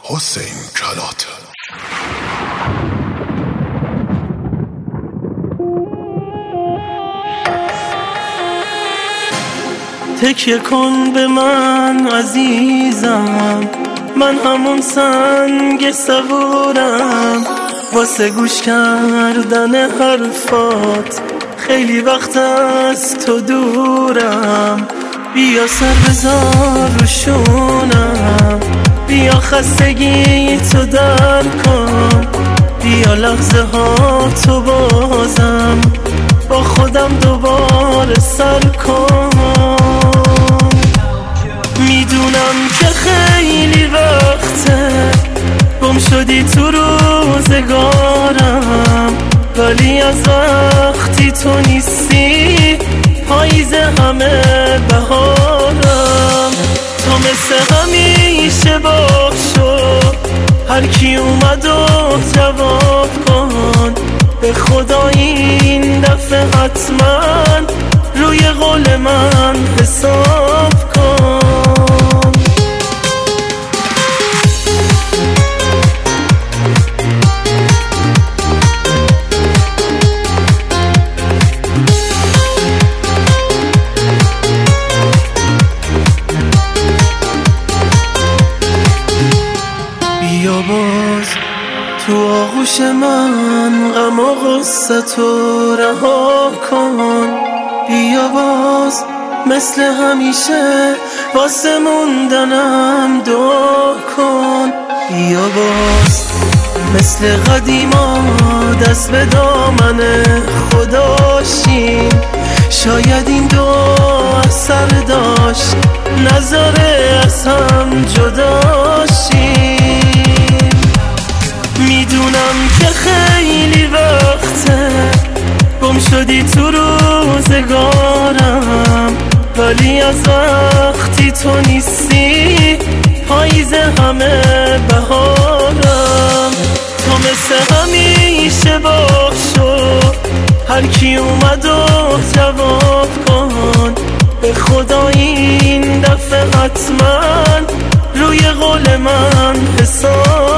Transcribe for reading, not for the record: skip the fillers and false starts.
حسین کلات. تکیه کن به من عزیزم، من همون سنگ صبورم واسه گوش کردن حرفات، خیلی وقت از تو دورم. بیا سر بذار رو شونم، بیا خستگی تو در کن، بیا لحظه ها تو بازم با خودم دوباره سر کن. میدونم که خیلی وقته گم شدی تو روزگارم، ولی از وقتی تو نیستی پاییز همه بهارم. تو مثل همیشه باشو، هر کی اومد و جواب کن، به خدا این دفعه حتما روی قول من حساب کن. بیا باز تو آغوش من غم و غصه تو رها کن، بیا باز مثل همیشه واسه موندنم دعا کن، بیا باز مثل قدیما دست به دامن خدا شین، شاید این دعا اثر داشت نذاره از هم جدا شیم. میدونم که خیلی وقته گم شدی تو روزگارم، ولی از وقتی تو نیستی پاییز همه بهارم. تو مثل همیشه باشو، هر کی اومد و جواب کن، به خدا این دفعه حتما روی قول من حساب